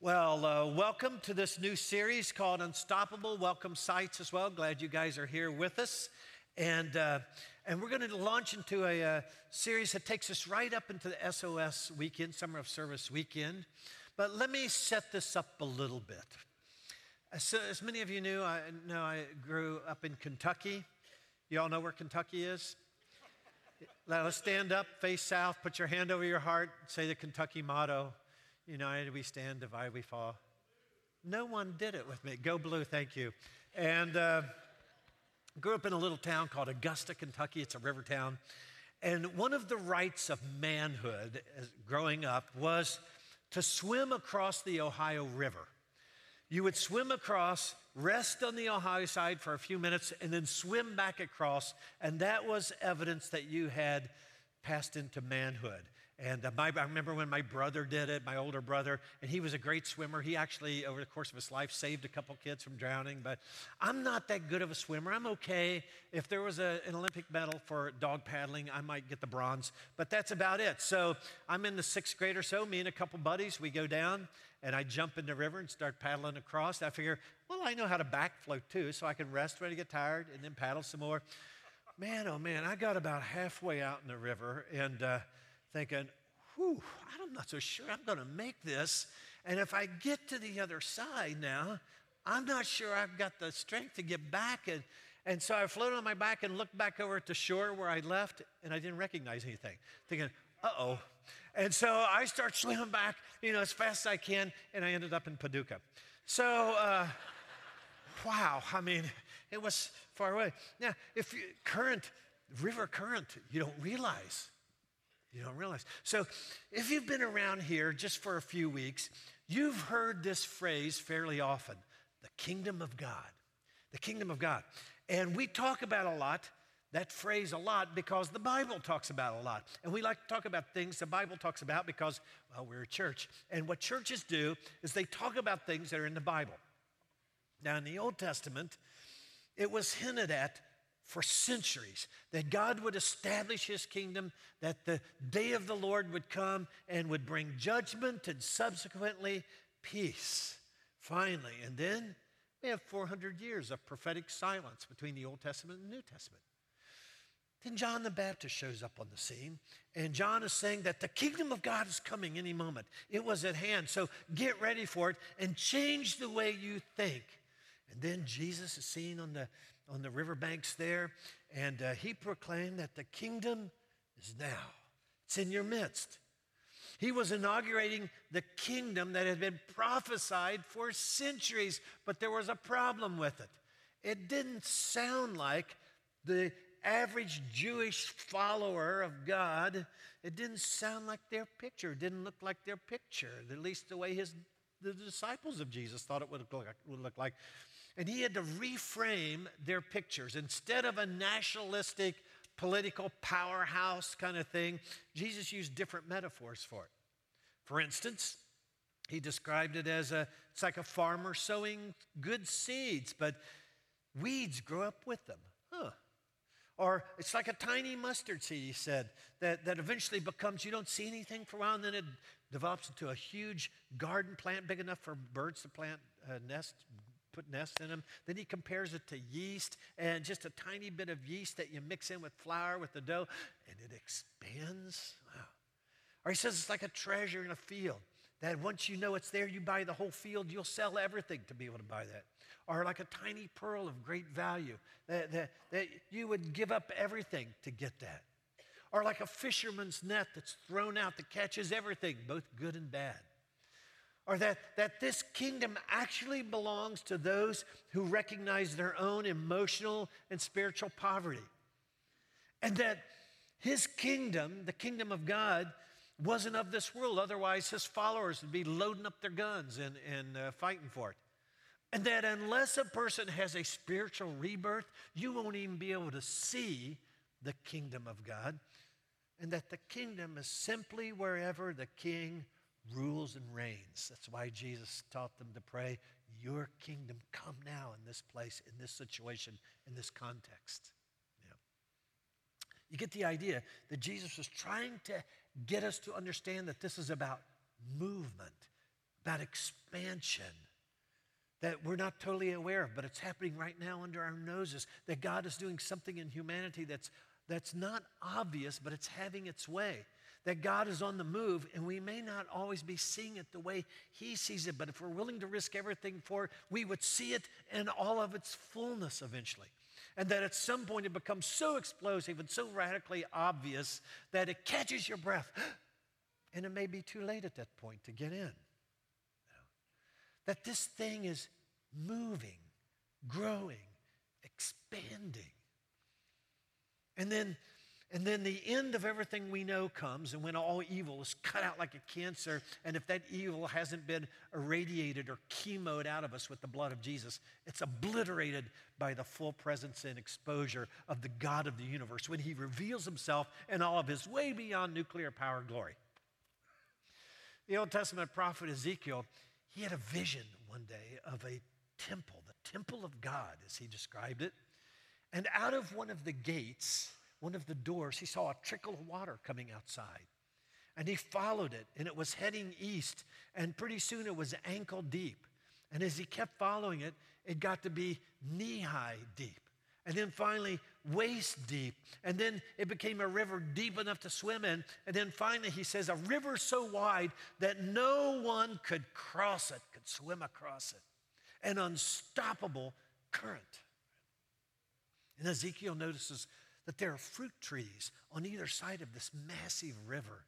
Well, welcome to this new series called Unstoppable. Welcome sites as well. Glad you guys are here with us. And we're going to launch into a series that takes us right up into the SOS weekend, Summer of Service weekend. But let me set this up a little bit. So, as many of you know I grew up in Kentucky. You all know where Kentucky is? Now, let's stand up, face south, put your hand over your heart, say the Kentucky motto. United we stand, divided we fall. No one did it with me. Go blue, thank you. And grew up in a little town called Augusta, Kentucky. It's a river town. And one of the rights of manhood growing up was to swim across the Ohio River. You would swim across, rest on the Ohio side for a few minutes, and then swim back across. And that was evidence that you had passed into manhood. And I remember when my brother did it, my older brother, and he was a great swimmer. He actually, over the course of his life, saved a couple kids from drowning. But I'm not that good of a swimmer. I'm okay. If there was an Olympic medal for dog paddling, I might get the bronze. But that's about it. So I'm in the sixth grade or so. Me and a couple buddies, we go down, and I jump in the river and start paddling across. I figure, well, I know how to back float too, so I can rest when I get tired and then paddle some more. Man, oh man, I got about halfway out in the river and thinking, I'm not so sure I'm going to make this. And if I get to the other side now, I'm not sure I've got the strength to get back. And so I floated on my back and looked back over at the shore where I left, and I didn't recognize anything, thinking, uh-oh. And so I start swimming back, as fast as I can, and I ended up in Paducah. So, wow, it was far away. Now, river current, you don't realize. You don't realize. So if you've been around here just for a few weeks, you've heard this phrase fairly often, the kingdom of God. The kingdom of God. And we talk about that phrase a lot because the Bible talks about it a lot. And we like to talk about things the Bible talks about because, well, we're a church. And what churches do is they talk about things that are in the Bible. Now, in the Old Testament, it was hinted at for centuries, that God would establish his kingdom, that the day of the Lord would come and would bring judgment and subsequently peace, finally. And then we have 400 years of prophetic silence between the Old Testament and the New Testament. Then John the Baptist shows up on the scene, and John is saying that the kingdom of God is coming any moment. It was at hand, so get ready for it and change the way you think. And then Jesus is seen on the riverbanks there, and he proclaimed that the kingdom is now. It's in your midst. He was inaugurating the kingdom that had been prophesied for centuries, but there was a problem with it. It didn't sound like the average Jewish follower of God. It didn't sound like their picture. It didn't look like their picture, at least the way the disciples of Jesus thought it would look like. And he had to reframe their pictures. Instead of a nationalistic, political powerhouse kind of thing, Jesus used different metaphors for it. For instance, he described it as it's like a farmer sowing good seeds, but weeds grow up with them. Or it's like a tiny mustard seed, he said, that eventually becomes, you don't see anything for a while, and then it develops into a huge garden plant big enough for birds to put nests in them. Then he compares it to yeast, and just a tiny bit of yeast that you mix in with flour with the dough, and it expands. Wow. Or he says it's like a treasure in a field, that once you know it's there, you buy the whole field, you'll sell everything to be able to buy that. Or like a tiny pearl of great value, that you would give up everything to get that. Or like a fisherman's net that's thrown out that catches everything, both good and bad. Or that this kingdom actually belongs to those who recognize their own emotional and spiritual poverty. And that his kingdom, the kingdom of God, wasn't of this world. Otherwise, his followers would be loading up their guns and fighting for it. And that unless a person has a spiritual rebirth, you won't even be able to see the kingdom of God. And that the kingdom is simply wherever the king rules and reigns. That's why Jesus taught them to pray, your kingdom come now in this place, in this situation, in this context. You get the idea that Jesus was trying to get us to understand that this is about movement, about expansion that we're not totally aware of, but it's happening right now under our noses, that God is doing something in humanity that's not obvious, but it's having its way, that God is on the move, and we may not always be seeing it the way he sees it, but if we're willing to risk everything for it, we would see it in all of its fullness eventually. And that at some point it becomes so explosive and so radically obvious that it catches your breath, and it may be too late at that point to get in. That this thing is moving, growing, expanding. And then the end of everything we know comes, and when all evil is cut out like a cancer, and if that evil hasn't been irradiated or chemoed out of us with the blood of Jesus, it's obliterated by the full presence and exposure of the God of the universe when he reveals himself in all of his way beyond nuclear power glory. The Old Testament prophet Ezekiel, he had a vision one day of a temple, the temple of God, as he described it. And out of one of the gates, one of the doors, he saw a trickle of water coming outside. And he followed it, and it was heading east, and pretty soon it was ankle deep. And as he kept following it, it got to be knee-high deep. And then finally, waist deep. And then it became a river deep enough to swim in. And then finally, he says, a river so wide that no one could cross it, could swim across it. An unstoppable current. And Ezekiel notices that there are fruit trees on either side of this massive river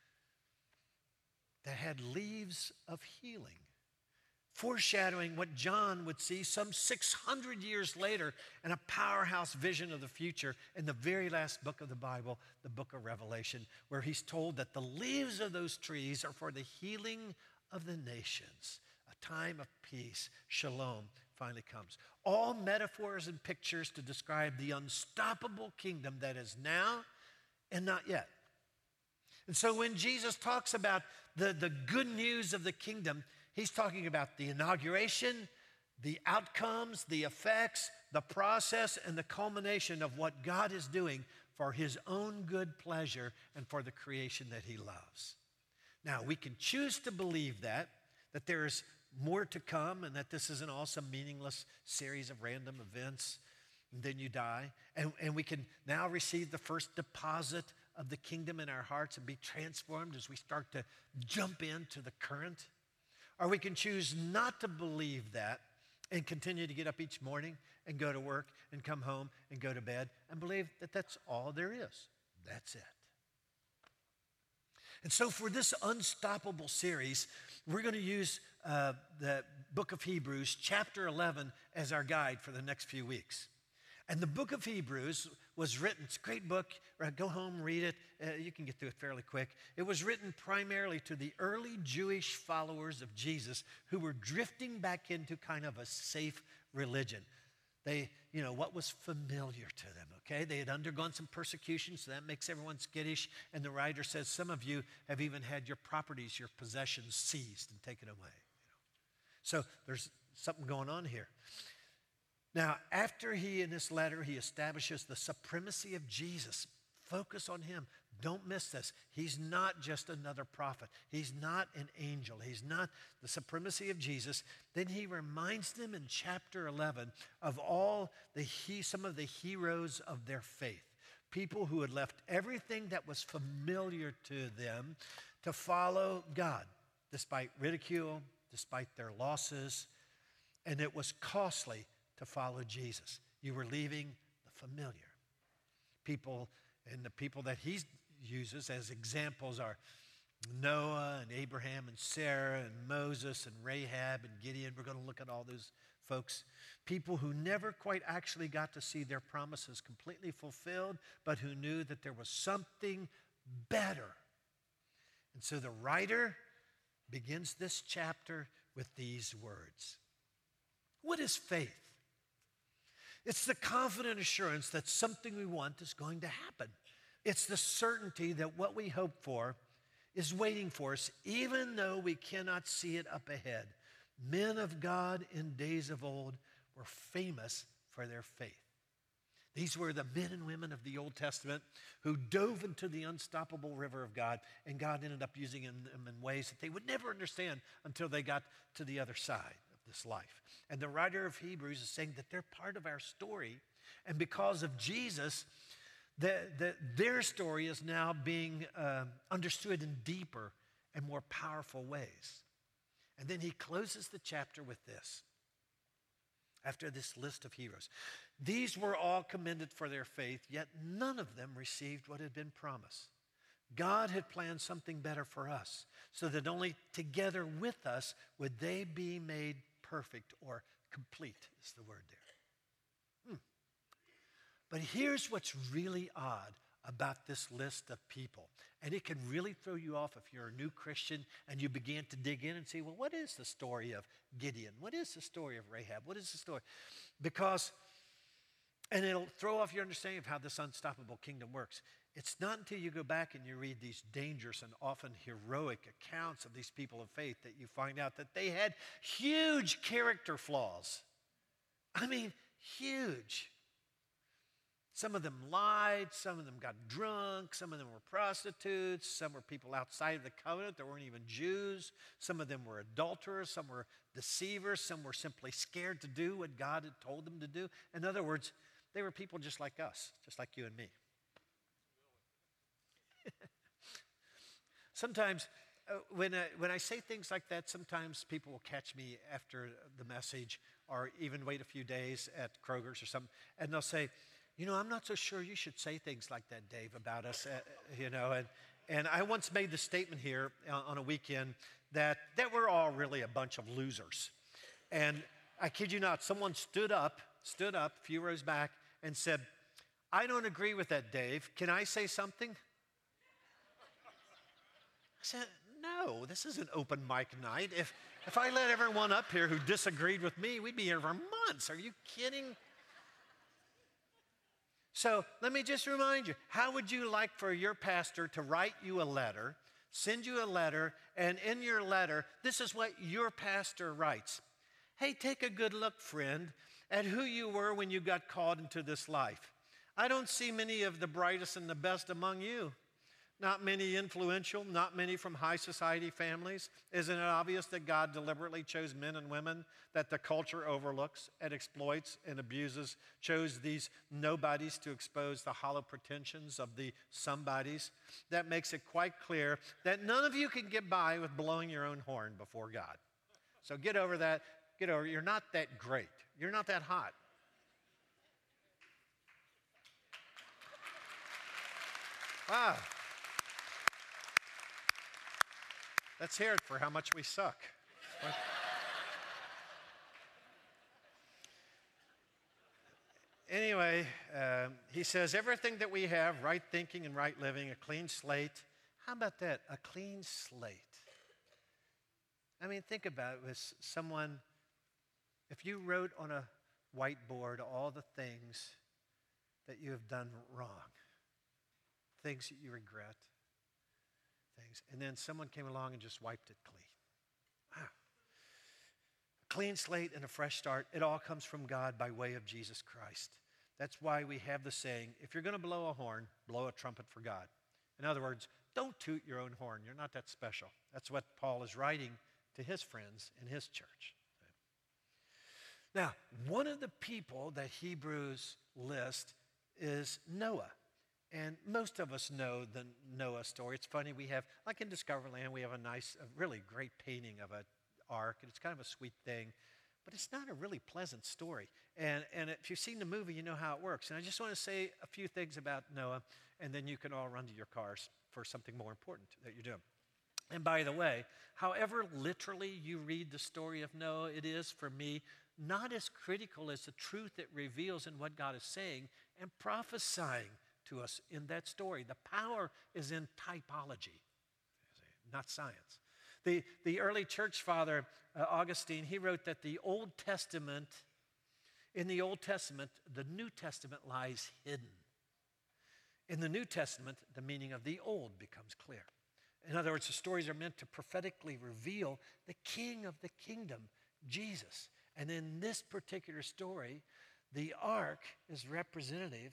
that had leaves of healing, foreshadowing what John would see some 600 years later in a powerhouse vision of the future in the very last book of the Bible, the book of Revelation, where he's told that the leaves of those trees are for the healing of the nations. A time of peace, shalom, finally comes. All metaphors and pictures to describe the unstoppable kingdom that is now and not yet. And so when Jesus talks about the good news of the kingdom, he's talking about the inauguration, the outcomes, the effects, the process, and the culmination of what God is doing for his own good pleasure and for the creation that he loves. Now, we can choose to believe that there is more to come and that this isn't all some meaningless series of random events, and then you die. And we can now receive the first deposit of the kingdom in our hearts and be transformed as we start to jump into the current. Or we can choose not to believe that and continue to get up each morning and go to work and come home and go to bed and believe that that's all there is. That's it. And so for this unstoppable series, we're going to use the book of Hebrews, chapter 11, as our guide for the next few weeks. And the book of Hebrews was written, it's a great book, go home, read it, you can get through it fairly quick. It was written primarily to the early Jewish followers of Jesus who were drifting back into kind of a safe religion. They, what was familiar to them, okay? They had undergone some persecution, so that makes everyone skittish. And the writer says some of you have even had your properties, your possessions seized and taken away. So there's something going on here. Now, after he, in this letter, he establishes the supremacy of Jesus. Focus on him. Don't miss this. He's not just another prophet. He's not an angel. He's not the supremacy of Jesus. Then he reminds them in chapter 11 of some of the heroes of their faith. People who had left everything that was familiar to them to follow God, despite ridicule, despite their losses. And it was costly to follow Jesus. You were leaving the familiar. People, and the people that he uses as examples are Noah and Abraham and Sarah and Moses and Rahab and Gideon. We're going to look at all those folks. People who never quite actually got to see their promises completely fulfilled, but who knew that there was something better. And so the writer begins this chapter with these words. What is faith? It's the confident assurance that something we want is going to happen. It's the certainty that what we hope for is waiting for us, even though we cannot see it up ahead. Men of God in days of old were famous for their faith. These were the men and women of the Old Testament who dove into the unstoppable river of God, and God ended up using them in ways that they would never understand until they got to the other side of this life. And the writer of Hebrews is saying that they're part of our story, and because of Jesus, their story is now being understood in deeper and more powerful ways. And then he closes the chapter with this. After this list of heroes, these were all commended for their faith, yet none of them received what had been promised. God had planned something better for us, so that only together with us would they be made perfect, or complete is the word there. But here's what's really odd about this list of people. And it can really throw you off if you're a new Christian and you begin to dig in and say, well, what is the story of Gideon? What is the story of Rahab? What is the story? And it'll throw off your understanding of how this unstoppable kingdom works. It's not until you go back and you read these dangerous and often heroic accounts of these people of faith that you find out that they had huge character flaws. I mean, huge. Some of them lied, some of them got drunk, some of them were prostitutes, some were people outside of the covenant that weren't even Jews, some of them were adulterers, some were deceivers, some were simply scared to do what God had told them to do. In other words, they were people just like us, just like you and me. Sometimes when I say things like that, sometimes people will catch me after the message or even wait a few days at Kroger's or something, and they'll say, you know, I'm not so sure you should say things like that, Dave, about us, And I once made the statement here on a weekend that we're all really a bunch of losers. And I kid you not, someone stood up a few rows back and said, I don't agree with that, Dave. Can I say something? I said, no, this isn't open mic night. If I let everyone up here who disagreed with me, we'd be here for months. Are you kidding? So let me just remind you, how would you like for your pastor to write you a letter, send you a letter, and in your letter, this is what your pastor writes. Hey, take a good look, friend, at who you were when you got called into this life. I don't see many of the brightest and the best among you. Not many influential, not many from high society families. Isn't it obvious that God deliberately chose men and women that the culture overlooks and exploits and abuses, chose these nobodies to expose the hollow pretensions of the somebodies? That makes it quite clear that none of you can get by with blowing your own horn before God. So get over that. You're not that great. You're not that hot. Wow. Let's hear it for how much we suck. Anyway, he says, everything that we have, right thinking and right living, a clean slate. How about that? A clean slate. I mean, think about it with someone, if you wrote on a whiteboard all the things that you have done wrong, things that you regret, things, and then someone came along and just wiped it clean. Wow. A clean slate and a fresh start. It all comes from God by way of Jesus Christ. That's why we have the saying, if you're going to blow a horn, blow a trumpet for God. In other words, don't toot your own horn. You're not that special. That's what Paul is writing to his friends in his church. Now, one of the people that Hebrews list is Noah. And most of us know the Noah story. It's funny, we have, like in Discoveryland, we have a really great painting of an ark, and it's kind of a sweet thing, but it's not a really pleasant story. And if you've seen the movie, you know how it works. And I just want to say a few things about Noah, and then you can all run to your cars for something more important that you're doing. And by the way, however literally you read the story of Noah, it is, for me, not as critical as the truth it reveals in what God is saying and prophesying to us in that story. The power is in typology, not science. The early church father, Augustine, he wrote that in the Old Testament, the New Testament lies hidden. In the New Testament, the meaning of the Old becomes clear. In other words, the stories are meant to prophetically reveal the King of the kingdom, Jesus. And in this particular story, The ark is representative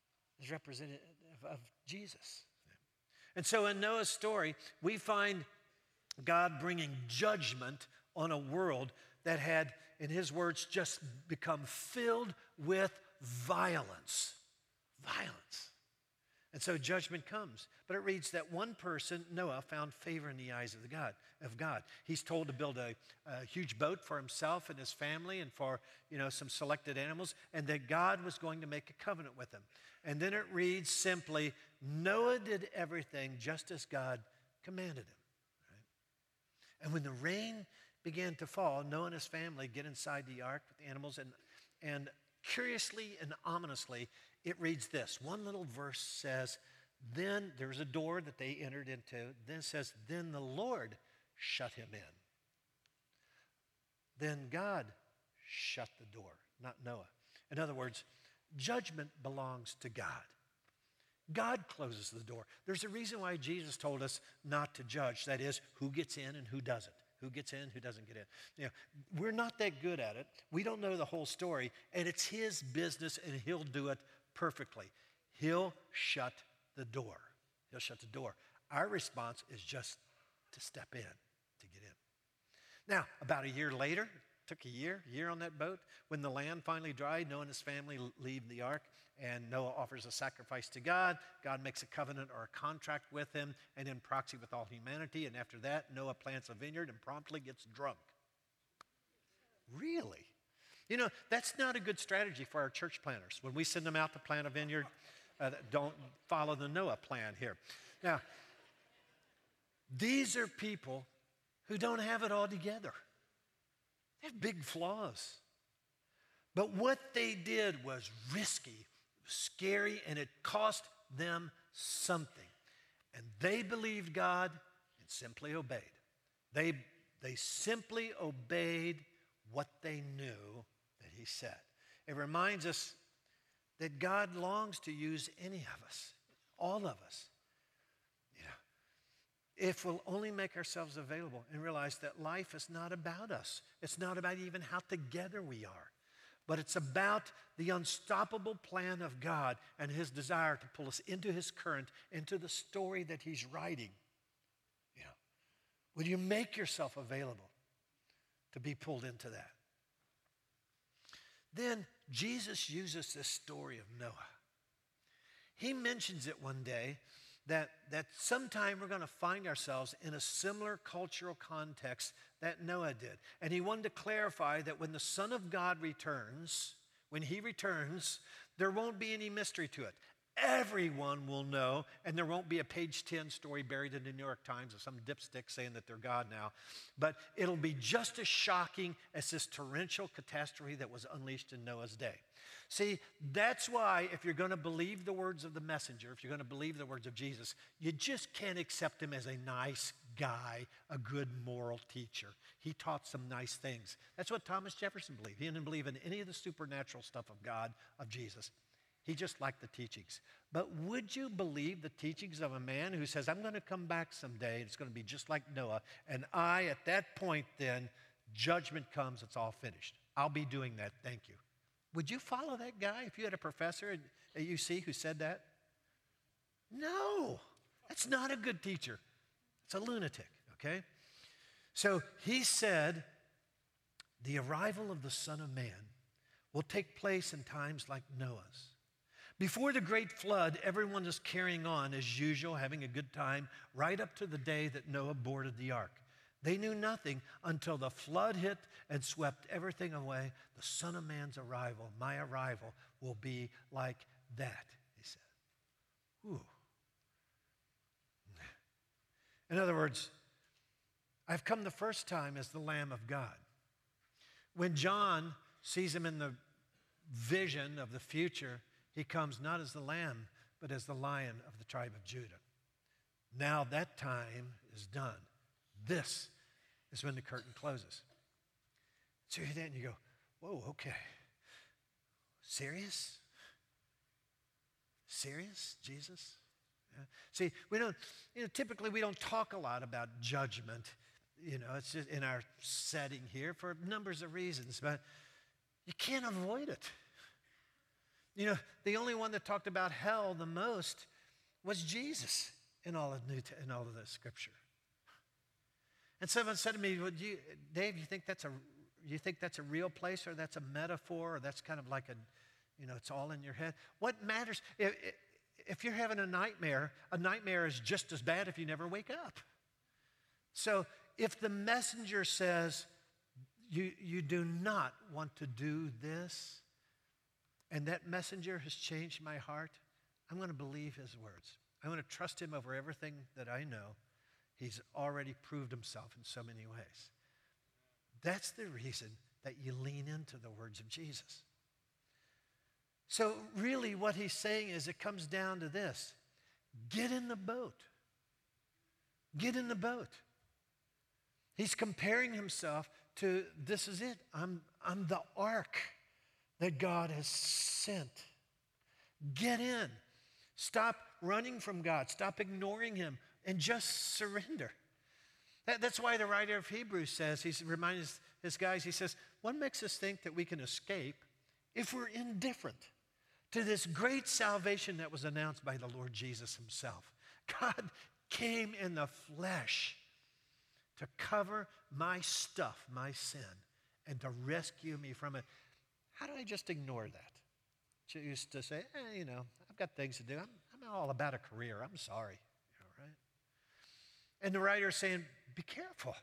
of Jesus. And so in Noah's story, we find God bringing judgment on a world that had, in his words, just become filled with violence. Violence. And so judgment comes. But it reads that one person, Noah, found favor in the eyes of God. He's told to build a huge boat for himself and his family and for, some selected animals, and that God was going to make a covenant with him. And then it reads simply, Noah did everything just as God commanded him. Right? And when the rain began to fall, Noah and his family get inside the ark with the animals, and curiously and ominously, it reads this. One little verse says, then there was a door that they entered into. Then it says, then the Lord shut him in. Then God shut the door, not Noah. In other words, judgment belongs to God. God closes the door. There's a reason why Jesus told us not to judge. That is, who gets in and who doesn't. Who gets in, who doesn't get in. We're not that good at it. We don't know the whole story, and it's his business, and he'll do it perfectly. He'll shut the door. He'll shut the door. Our response is just to step in, to get in. Now, about a year later, took a year on that boat. When the land finally dried, Noah and his family leave the ark, and Noah offers a sacrifice to God. God makes a covenant or a contract with him, and in proxy with all humanity. And after that, Noah plants a vineyard and promptly gets drunk. Really? That's not a good strategy for our church planners. When we send them out to plant a vineyard, don't follow the Noah plan here. Now, these are people who don't have it all together. They have big flaws. But what they did was risky, scary, and it cost them something. And they believed God and simply obeyed. They simply obeyed what they knew that he said. It reminds us that God longs to use any of us, all of us, if we'll only make ourselves available and realize that life is not about us. It's not about even how together we are, but it's about the unstoppable plan of God and his desire to pull us into his current, into the story that he's writing. Will you make yourself available to be pulled into that? Then Jesus uses this story of Noah. He mentions it one day that sometime we're going to find ourselves in a similar cultural context that Noah did. And he wanted to clarify that when the Son of God returns, when he returns, there won't be any mystery to it. Everyone will know, and there won't be a page 10 story buried in the New York Times of some dipstick saying that they're God now. But it'll be just as shocking as this torrential catastrophe that was unleashed in Noah's day. See, that's why if you're going to believe the words of the messenger, if you're going to believe the words of Jesus, you just can't accept him as a nice guy, a good moral teacher. He taught some nice things. That's what Thomas Jefferson believed. He didn't believe in any of the supernatural stuff of God, of Jesus. He just liked the teachings. But would you believe the teachings of a man who says, I'm going to come back someday, and it's going to be just like Noah, and at that point then, judgment comes, it's all finished. I'll be doing that, thank you. Would you follow that guy if you had a professor at UC who said that? No, that's not a good teacher. It's a lunatic, okay? So he said, the arrival of the Son of Man will take place in times like Noah's. Before the great flood, everyone is carrying on as usual, having a good time, right up to the day that Noah boarded the ark. They knew nothing until the flood hit and swept everything away. The Son of Man's arrival, my arrival, will be like that, he said. Ooh. In other words, I've come the first time as the Lamb of God. When John sees him in the vision of the future, he comes not as the lamb, but as the Lion of the tribe of Judah. Now that time is done. This is when the curtain closes. So you hear that and you go, whoa, okay. Serious? Serious, Jesus? Yeah. See, we don't, typically we don't talk a lot about judgment. It's just in our setting here for numbers of reasons, but you can't avoid it. You know, the only one that talked about hell the most was Jesus in all of the scripture. And someone said to me, well, Dave, you think that's a real place, or that's a metaphor, or that's kind of like it's all in your head? What matters? If you're having a nightmare is just as bad if you never wake up. So if the messenger says, you do not want to do this, and that messenger has changed my heart, I'm going to believe his words. I'm going to trust him over everything that I know. He's already proved himself in so many ways. That's the reason that you lean into the words of Jesus. So really what he's saying is, it comes down to this: get in the boat. Get in the boat. He's comparing himself to, this is it. I'm the ark that God has sent. Get in. Stop running from God. Stop ignoring him, and just surrender. That's why the writer of Hebrews says, he reminds his guys, he says, what makes us think that we can escape if we're indifferent to this great salvation that was announced by the Lord Jesus himself? God came in the flesh to cover my stuff, my sin, and to rescue me from it. How do I just ignore that? She used to say, I've got things to do. I'm all about a career. I'm sorry. Right? And the writer is saying, be careful.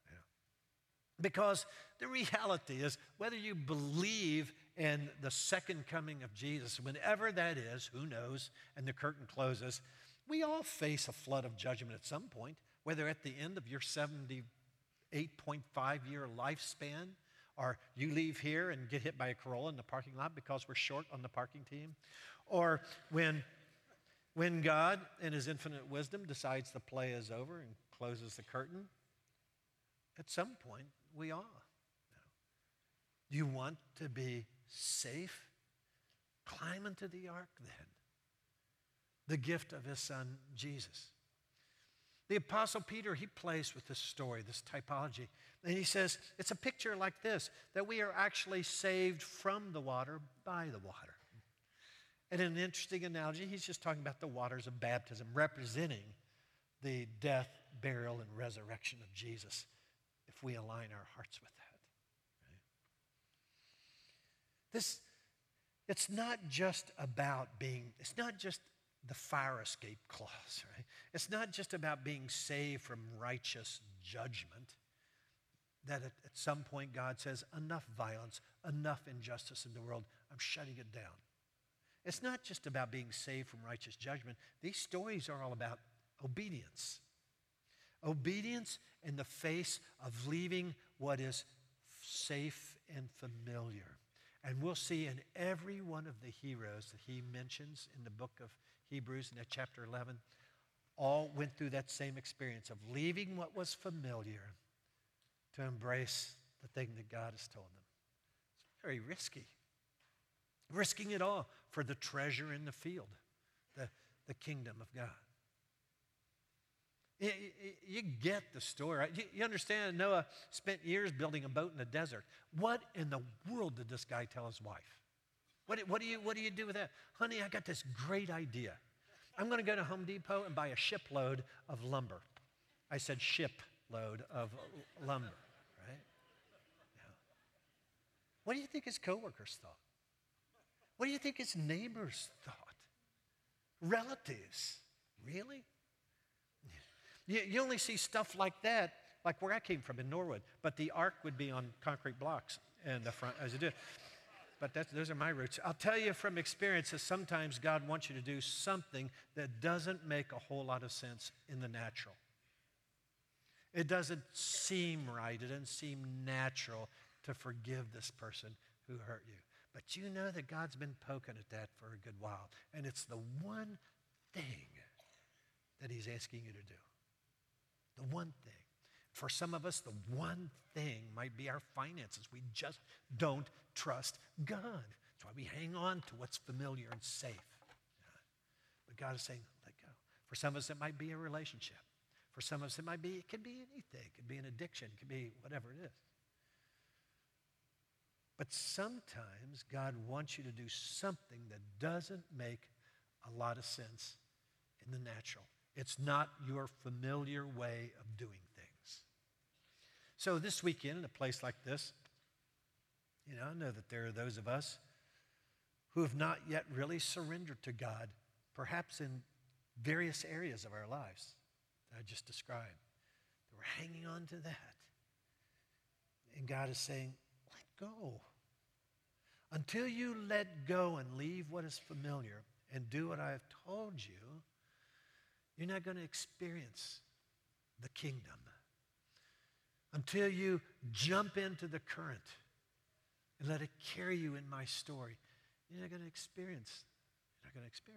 Because the reality is, whether you believe in the second coming of Jesus, whenever that is, who knows, and the curtain closes, we all face a flood of judgment at some point, whether at the end of your 78.5-year lifespan, or you leave here and get hit by a Corolla in the parking lot because we're short on the parking team, or when God, in his infinite wisdom, decides the play is over and closes the curtain. At some point, we all. You want to be safe? Climb into the ark then. The gift of his son, Jesus. The Apostle Peter, he plays with this story, this typology. And he says, it's a picture like this, that we are actually saved from the water by the water. And in an interesting analogy, he's just talking about the waters of baptism, representing the death, burial, and resurrection of Jesus, if we align our hearts with that. Right? It's not just the fire escape clause, right? It's not just about being saved from righteous judgment, that at some point God says, enough violence, enough injustice in the world, I'm shutting it down. It's not just about being saved from righteous judgment. These stories are all about obedience. Obedience in the face of leaving what is safe and familiar. And we'll see in every one of the heroes that he mentions in the book of Hebrews, in that chapter 11, all went through that same experience of leaving what was familiar to embrace the thing that God has told them. It's very risky. Risking it all for the treasure in the field, the kingdom of God. You get the story, right? You understand Noah spent years building a boat in the desert. What in the world did this guy tell his wife? What do you do with that? Honey, I got this great idea. I'm going to go to Home Depot and buy a shipload of lumber. I said shipload of lumber, right? Yeah. What do you think his coworkers thought? What do you think his neighbors thought? Relatives, really? You only see stuff like that, like where I came from in Norwood, but the ark would be on concrete blocks in the front as you do. But those are my roots. I'll tell you from experience that sometimes God wants you to do something that doesn't make a whole lot of sense in the natural. It doesn't seem right. It doesn't seem natural to forgive this person who hurt you. But you know that God's been poking at that for a good while. And it's the one thing that he's asking you to do. The one thing. For some of us, the one thing might be our finances. We just don't trust God. That's why we hang on to what's familiar and safe. But God is saying, let go. For some of us, it might be a relationship. For some of us, it could be anything. It could be an addiction. It could be whatever it is. But sometimes God wants you to do something that doesn't make a lot of sense in the natural. It's not your familiar way of doing things. So this weekend, in a place like this, I know that there are those of us who have not yet really surrendered to God, perhaps in various areas of our lives that I just described. That we're hanging on to that. And God is saying, let go. Until you let go and leave what is familiar and do what I have told you, you're not going to experience the kingdom. Until you jump into the current and let it carry you in my story, you're not going to experience it.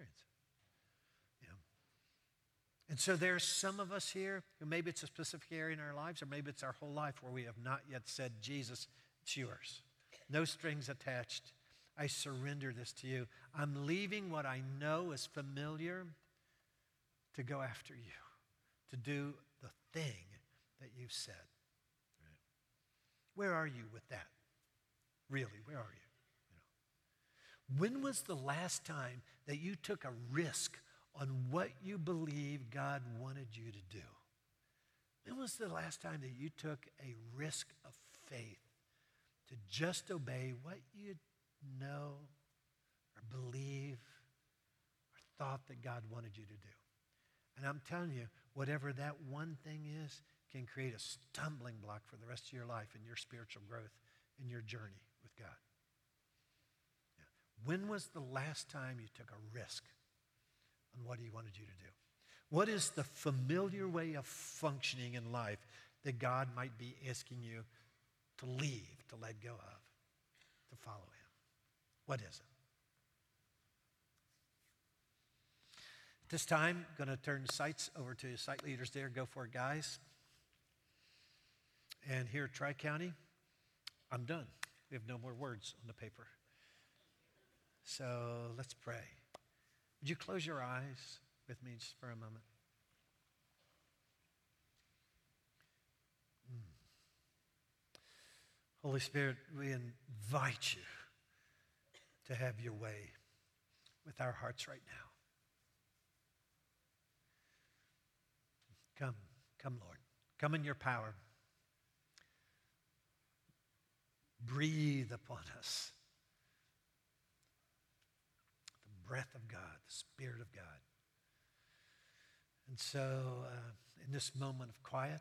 And so there's some of us here who maybe it's a specific area in our lives, or maybe it's our whole life where we have not yet said, Jesus, it's yours. No strings attached. I surrender this to you. I'm leaving what I know is familiar to go after you, to do the thing that you've said. Right? Where are you with that? Really, where are you? When was the last time that you took a risk on what you believe God wanted you to do? When was the last time that you took a risk of faith to just obey what you know or believe or thought that God wanted you to do? And I'm telling you, whatever that one thing is can create a stumbling block for the rest of your life and your spiritual growth and your journey with God. When was the last time you took a risk on what he wanted you to do? What is the familiar way of functioning in life that God might be asking you to leave, to let go of, to follow him? What is it? At this time, I'm going to turn sights over to site leaders there. Go for it, guys. And here at Tri-County, I'm done. We have no more words on the paper. So let's pray. Would you close your eyes with me just for a moment? Holy Spirit, we invite you to have your way with our hearts right now. Come, Lord. Come in your power. Breathe upon us the breath of God, the Spirit of God. And so in this moment of quiet,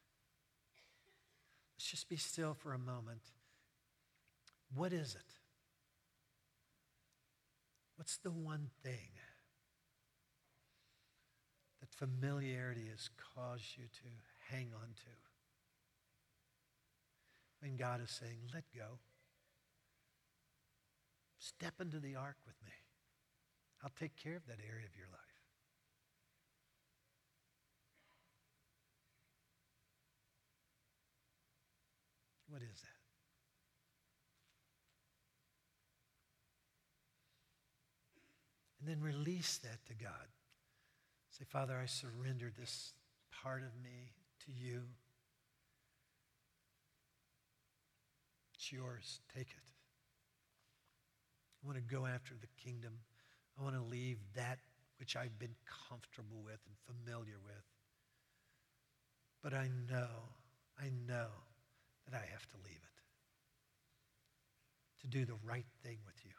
let's just be still for a moment. What is it? What's the one thing that familiarity has caused you to hang on to? When God is saying, let go. Step into the ark with me. I'll take care of that area of your life. What is that? And then release that to God. Say, Father, I surrender this part of me to you. It's yours. Take it. I want to go after the kingdom. I want to leave that which I've been comfortable with and familiar with. But I know that I have to leave it to do the right thing with you.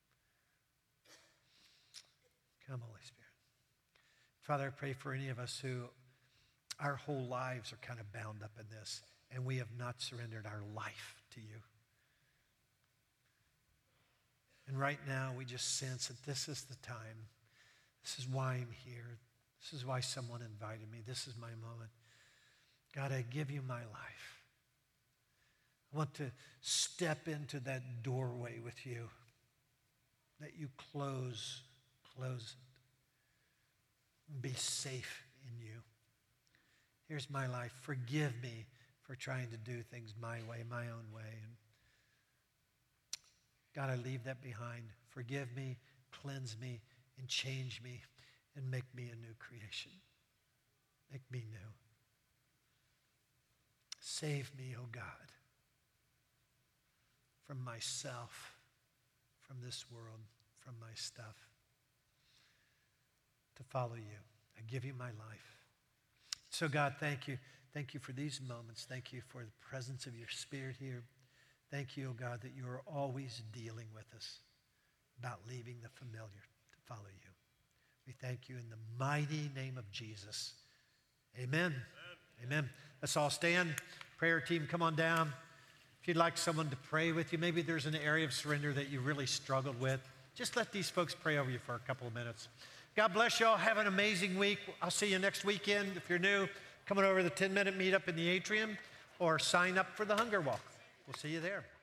Come, Holy Spirit. Father, I pray for any of us who our whole lives are kind of bound up in this and we have not surrendered our life to you. And right now we just sense that this is the time. This is why I'm here. This is why someone invited me. This is my moment. God, I give you my life. I want to step into that doorway with you, that you close it. Be safe in you. Here's my life. Forgive me for trying to do things my way, my own way. And God, I leave that behind. Forgive me, cleanse me, and change me, and make me a new creation. Make me new. Save me, oh God, from myself, from this world, from my stuff, to follow you. I give you my life. So God, thank you. Thank you for these moments. Thank you for the presence of your Spirit here. Thank you, oh God, that you are always dealing with us about leaving the familiar to follow you. We thank you in the mighty name of Jesus. Amen. Amen. Let's all stand. Prayer team, come on down. If you'd like someone to pray with you, maybe there's an area of surrender that you really struggled with, just let these folks pray over you for a couple of minutes. God bless you all. Have an amazing week. I'll see you next weekend. If you're new, come on over to the 10-minute meetup in the atrium or sign up for the Hunger Walk. We'll see you there.